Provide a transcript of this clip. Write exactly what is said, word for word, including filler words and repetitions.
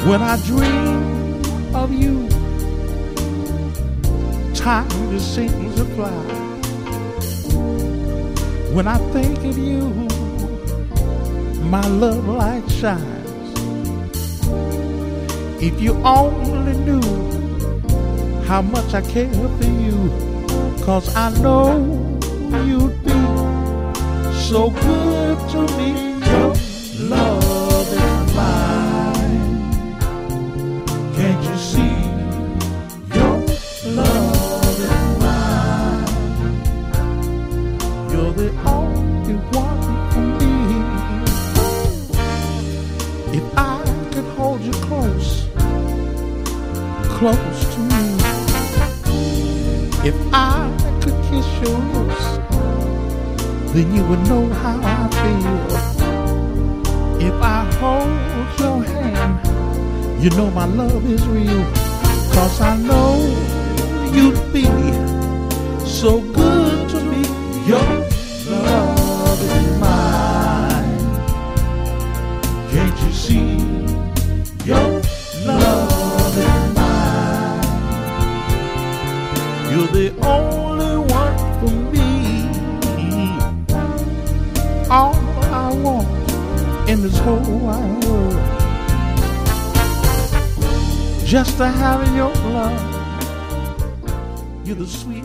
When I dream of you, time just seems to fly. When I think of you, my love light shines. If you only knew how much I care for you, 'cause I know you'd be so good to me. Your love is mine. Can't you see? Your love is mine. You're the only one for me. If I could hold you close, close to me. If I could kiss your lips, then you would know how I feel. If I hold your hand, you know my love is real. 'Cause I know you'd be so good to me. Your love is mine. Can't you see? Your love is mine. You're the only one for me. All I want in this whole wide world, just to have your love. You're the sweet